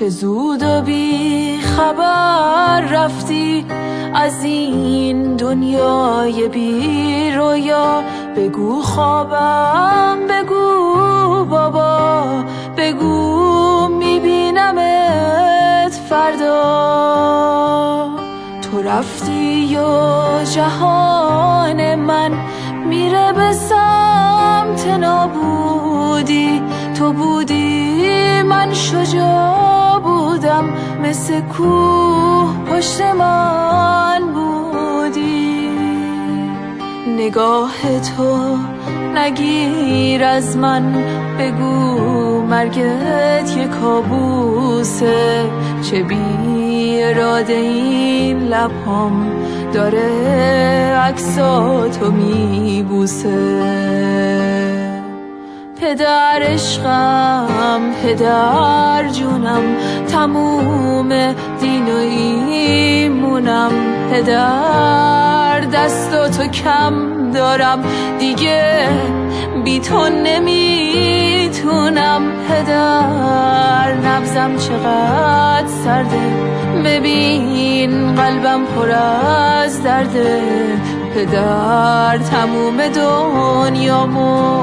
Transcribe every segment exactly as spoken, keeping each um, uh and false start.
چه زود و بی خبر رفتی از این دنیای بی رویا. بگو خوابم، بگو بابا، بگو میبینمت فردا. تو رفتی و جهان من میره به سمت نابودی. تو بودی من شجاع بودم، مثل کوه پشت من بودی. نگاه تو نگیر از من، بگو مرگت یه کابوسه. چه بی اراده این لبام داره عکساتو میبوسه. پدر عشقم، پدر جونم، تموم دین و ایمونم. پدر دستاتو کم دارم، دیگه بی تو نمیتونم. پدر نبضم چقدر سرده، ببین قلبم پر از درده. پدر تموم دنیامو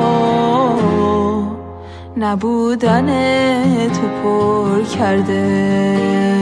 نبودن تو پر کرده.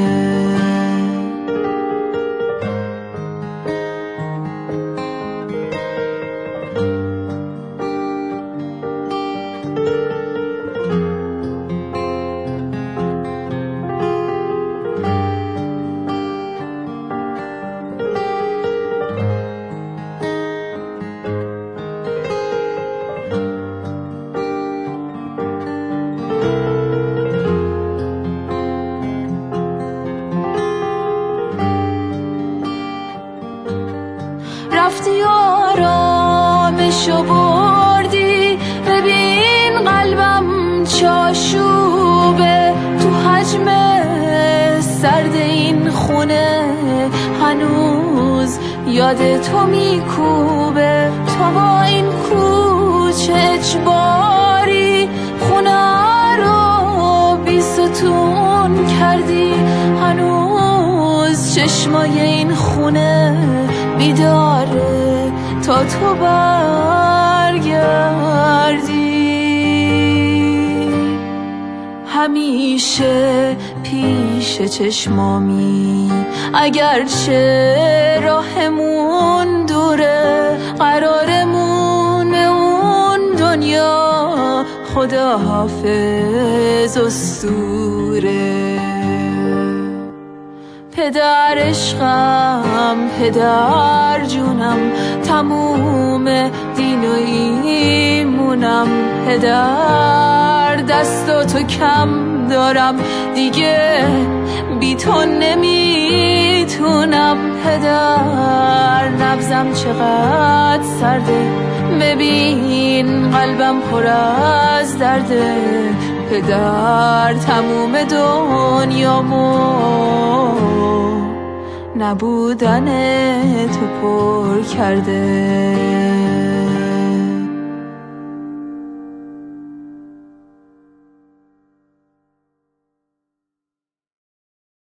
رفتی آرامشو بردی، ببین قلبم چاشوبه. تو حجم سرد این خونه هنوز یاد تو میکوبه. تو با این کوچه اجباری خونه رو بی ستون کردی. هنوز چشمای این خونه بیداره تا تو برگردی. همیشه پیش چشمامی، اگرچه راهمون دوره. قرارمون به اون دنیا خداحافظ اسطوره. پدر عشقم، پدر جونم، تموم دین و ایمونم. پدر دستاتو کم دارم، دیگه بی تو نمیتونم. پدر نبضم چقدر سرده، ببین قلبم پر از درده. پدر تموم دنیامو نبودن تو پر کرده.